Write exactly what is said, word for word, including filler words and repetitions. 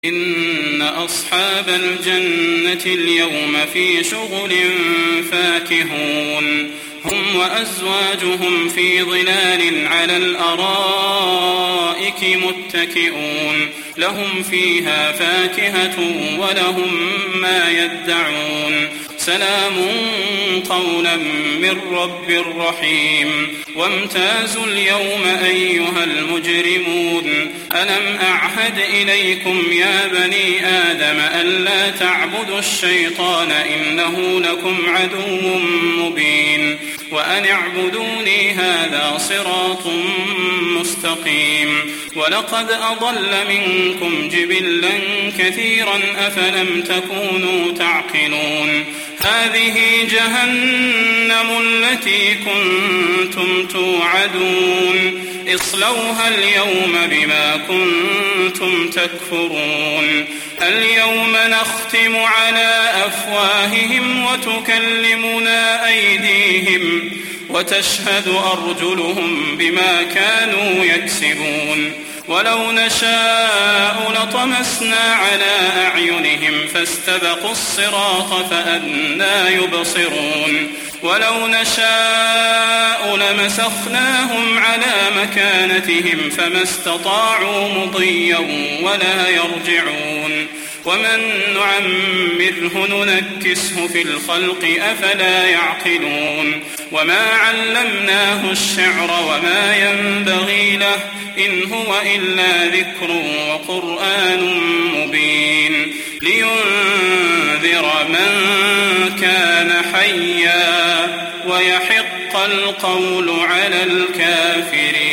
إن أصحاب الجنة اليوم في شغل فاكهون هم وأزواجهم في ظلال على الأرائك متكئون لهم فيها فاكهة ولهم ما يدعون سلام قولا من رب رحيم وامتازوا اليوم أيها المجرمون ألم أعهد إليكم يا بني آدم ألا تعبدوا الشيطان إنه لكم عدو مبين وأن اعبدوني هذا صراط مستقيم ولقد أضل منكم جبلا كثيرا أفلم تكونوا تعقلون هذه جهنم التي كنتم توعدون اصلوها اليوم بما كنتم تكفرون اليوم نختم على أفواههم وتكلمنا أيديهم وتشهد أرجلهم بما كانوا يكسبون ولو نشاء لطمسنا على أعينهم فاستبقوا الصراط فأنى يبصرون ولو نشاء لمسخناهم على مكانتهم فما استطاعوا مضيا ولا يرجعون ومن نعمره ننكسه في الخلق أفلا يعقلون وما علمناه الشعر وما ينبغي له إن هو إلا ذكر وقرآن مبين لينذر من كان حيا ويحق القول على الكافرين.